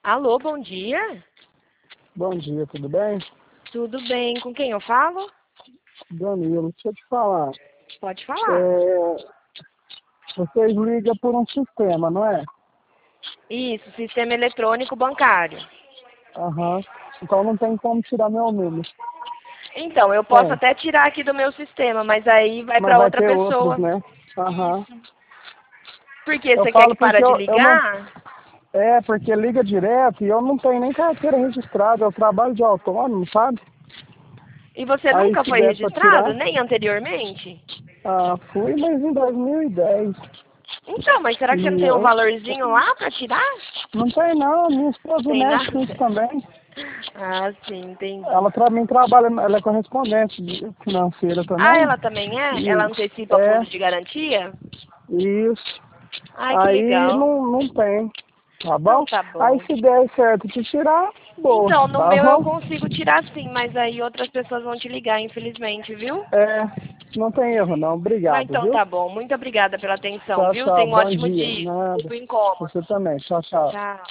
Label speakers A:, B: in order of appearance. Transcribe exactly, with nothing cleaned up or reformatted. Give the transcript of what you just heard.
A: Alô, bom dia.
B: Bom dia, tudo bem?
A: Tudo bem? Com quem eu falo?
B: Danilo, deixa eu te falar.
A: Pode falar.
B: É, vocês ligam por um sistema, não é?
A: Isso, sistema eletrônico bancário.
B: Aham. Então não tem como tirar meu número.
A: Então, eu posso
B: Tem,
A: até tirar aqui do meu sistema, mas aí vai
B: mas
A: para
B: vai
A: outra
B: ter outros,
A: pessoa.
B: né? Aham.
A: Por quê?
B: Eu
A: Você quer
B: falo
A: que para
B: porque
A: de
B: eu, eu não...
A: ligar?
B: É, porque liga direto e eu não tenho nem carteira registrada. Eu trabalho de autônomo, sabe?
A: E você
B: Aí
A: nunca
B: se
A: foi
B: der pra
A: registrado,
B: tirar...
A: nem anteriormente?
B: Ah, fui, mas em dois mil e dez.
A: Então, mas será que você não
B: E
A: tem um
B: eu...
A: valorzinho lá para tirar?
B: Não tem não, minha esposa
A: Tem
B: mexe com
A: nada?
B: isso também.
A: Ah, sim, entendi.
B: Ela também trabalha, ela é correspondente de- financeira
A: Ah,
B: também.
A: ela também é? Ela
B: E,
A: antecipa
B: é,
A: fundo de garantia?
B: isso.
A: Ai, que
B: Aí
A: legal.
B: não, não tem, tá
A: Então
B: bom?
A: tá
B: Aí
A: bom.
B: se der certo te tirar, boa,
A: Então, no
B: tá
A: meu eu
B: bom?
A: consigo tirar sim, mas aí outras pessoas vão te ligar, infelizmente, viu?
B: É, não tem erro não,
A: Ah,
B: obrigado,
A: então
B: viu?
A: tá bom. Muito obrigada pela atenção,
B: Tchau,
A: viu?
B: tchau,
A: Tenha um
B: bom
A: ótimo
B: dia.
A: dia.
B: Nada.
A: Desculpa o incômodo.
B: Você também, tchau, tchau.
A: Tchau.